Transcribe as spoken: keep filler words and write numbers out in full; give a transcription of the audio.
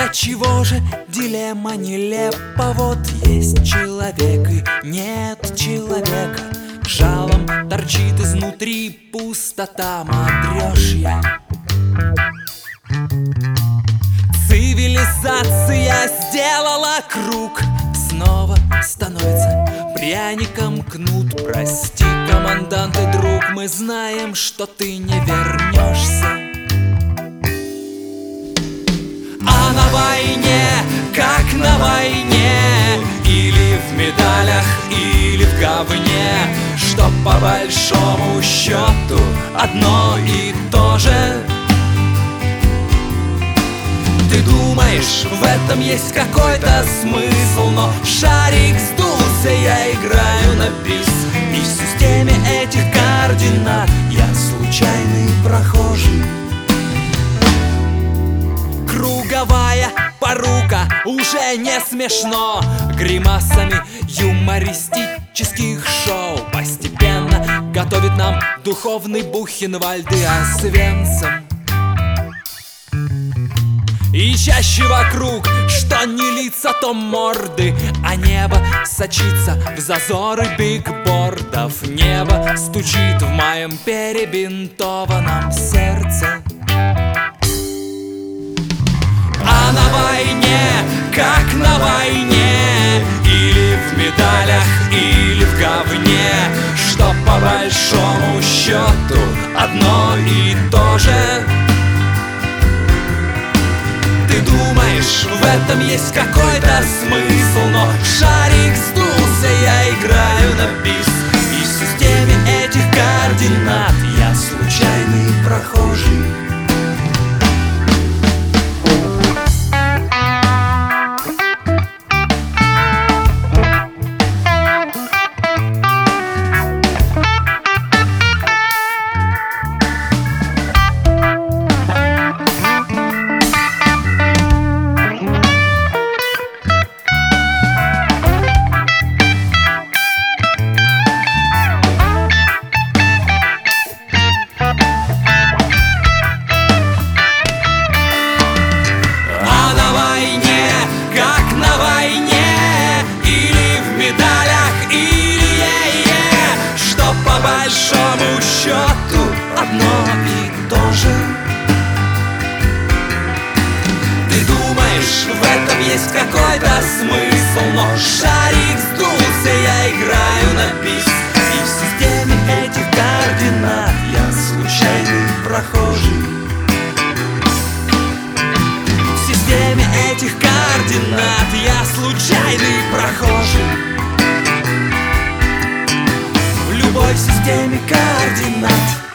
Для чего же дилемма нелепа? Вот есть человек и нет человека. Жалом торчит изнутри пустота матрёшья. Цивилизация сделала круг, снова становится пряником кнут. Прости, командант и друг, мы знаем, что ты не вернешься. А на войне, как на войне, или в медалях, или в говне, что по большому счету одно и то же. Ты думаешь, в этом есть какой-то смысл, но шарик сдулся, я играю на бис. И в системе этих координат я случайный прохожий. Круговая порука уже не смешно. Гримасами юмористических шоу постепенно готовит нам духовный Бухенвальд и Освенцим. И чаще вокруг, что не лица, то морды, а небо сочится в зазоры бигбордов. Небо стучит в моем перебинтованном сердце. А на войне, как на войне, или в медалях, или в говне, что по большому счету одно и то же. Ты думаешь, в этом есть какой-то смысл, но шарик сдулся, я играю на бис. И в системе этих координат я случайный прохожий. По большому счету одно и то же. Ты думаешь, в этом есть какой-то смысл, но шарик сдулся, я играю на бис. И в системе этих координат я случайный прохожий. В системе этих координат я случайный прохожий. В любой системе координат